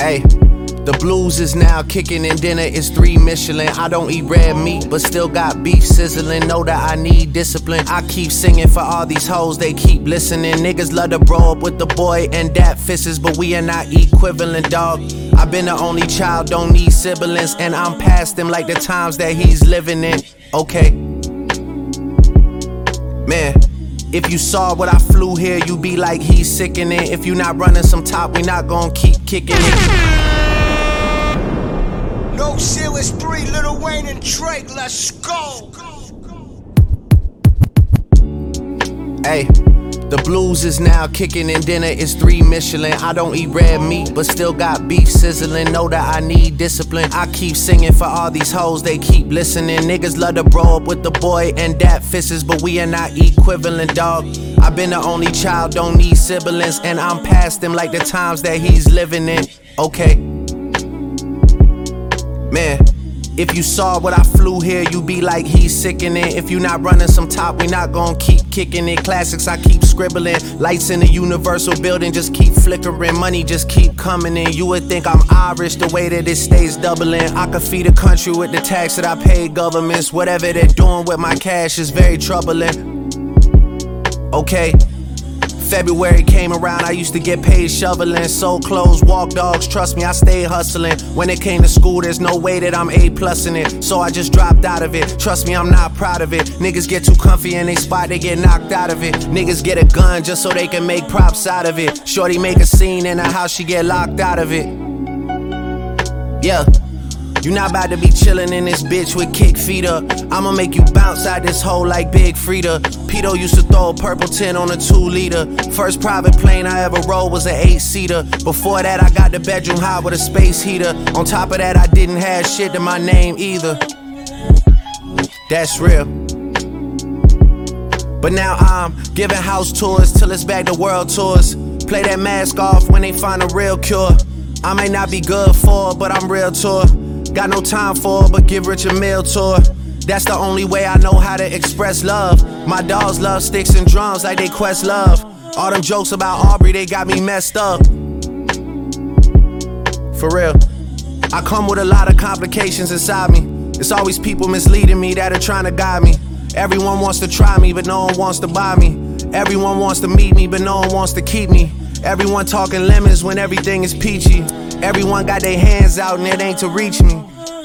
Hey, the blues is now kicking and dinner is 3 Michelin. I don't eat red meat, but still got beef sizzling. Know that I need discipline. I keep singing for all these hoes, they keep listening. Niggas love to bro up with the boy and dat fisses, but we are not equivalent, dog. I've been the only child, don't need siblings, and I'm past him like the times that he's living in. Okay, man. If you saw what I flew here, you be like, he's sickening. If you not running some top, we not gon' keep kicking it. No Ceilings 3, Lil Wayne and Drake, let's go. Hey, the blues is now kicking and dinner is 3 Michelin. I don't eat red meat, but still got beef sizzling. Know that I need discipline. I keep singing for all these hoes, they keep listening. Niggas love to bro up with the boy and dat fisses, but we are not equivalent, dog. I've been the only child, don't need siblings, and I'm past him like the times that he's living in. Okay, man. If you saw what I flew here, you be like, he's sickening. If you not running some top, we not gon' keep kicking it. Classics, I keep scribbling. Lights in the Universal building just keep flickering. Money just keep coming in. You would think I'm Irish the way that it stays doubling. I could feed a country with the tax that I pay governments. Whatever they're doing with my cash is very troubling. Okay. February came around, I used to get paid shoveling, sold clothes, walk dogs, trust me, I stayed hustling. When it came to school, there's no way that I'm A+ in it, so I just dropped out of it. Trust me, I'm not proud of it. Niggas get too comfy in they spot, they get knocked out of it. Niggas get a gun just so they can make props out of it. Shorty make a scene in her house, she get locked out of it. Yeah. You not about to be chillin' in this bitch with kick feet up. I'ma make you bounce out this hole like Big Frida. Pito used to throw a purple 10 on a 2-liter. First private plane I ever rode was an 8-seater. Before that I got the bedroom hot with a space heater. On top of that I didn't have shit to my name either. That's real. But now I'm giving house tours till it's back to world tours. Play that mask off when they find a real cure. I may not be good for it, but I'm real to her. Got no time for it, but give Rich a meal to her. That's the only way I know how to express love. My dogs love sticks and drums like they Quest love. All them jokes about Aubrey, they got me messed up. For real. I come with a lot of complications inside me. It's always people misleading me that are trying to guide me. Everyone wants to try me, but no one wants to buy me. Everyone wants to meet me, but no one wants to keep me. Everyone talking lemons when everything is peachy. Everyone got their hands out and it ain't to reach me.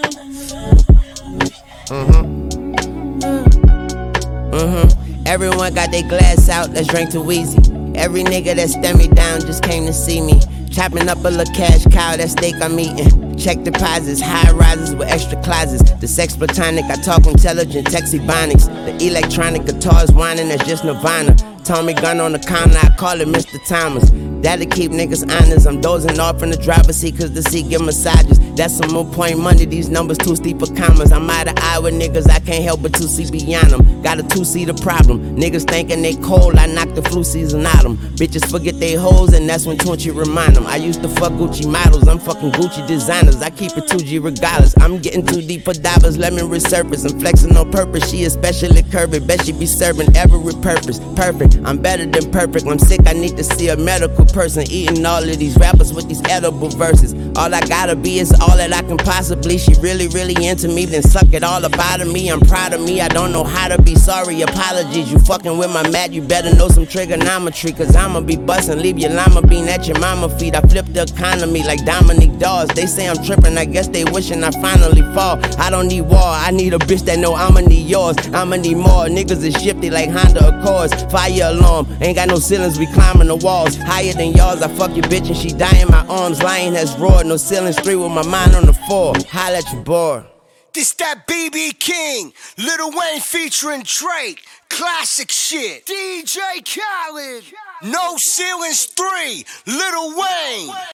Everyone got their glass out, let's drink too easy. Every nigga that stand me down just came to see me. Chopping up a little cash cow, that steak I'm eating. Check deposits, high rises with extra closets. The sex platonic, I talk intelligent, text ebonics. The electronic guitars whining, that's just Nirvana. Tommy gun on the counter, I call it Mr. Thomas. That'll keep niggas honest. I'm dozing off in the driver's seat cause the seat give massages. That's some more point money, these numbers too steep for commas. I'm out of eye with niggas, I can't help but to see beyond them. Got a 2-seater problem. Niggas thinking they cold, I knock the flu season out them. Bitches forget they hoes and that's when Tunchi remind them. I used to fuck Gucci models, I'm fucking Gucci designers. I keep it 2G regardless. I'm getting too deep for divers, let me resurface. I'm flexing on purpose, she especially curvy. Bet she be serving every purpose. Perfect, I'm better than perfect. I'm sick, I need to see a medical person. Eating all of these rappers with these edible verses. All I gotta be is all that I can possibly. She really, really into me, then suck it all up out of me. I'm proud of me, I don't know how to be sorry. Apologies, you fucking with my mat, you better know some trigonometry. Cause I'ma be bustin', leave your llama bean at your mama feet. I flip the economy like Dominique Dawes. They say I'm trippin', I guess they wishing I finally fall. I don't need war, I need a bitch that know I'ma need yours. I'ma need more, niggas is shifty like Honda Accords. Fire alarm, ain't got no ceilings, we climbing the walls. Higher than yours, I fuck your bitch and she die in my arms. Lion has roared, no ceilings 3 with my mind on the 4. Holla at your boy. This that BB King, Lil Wayne featuring Drake, classic shit. DJ Khaled, No Ceilings 3, Lil Wayne.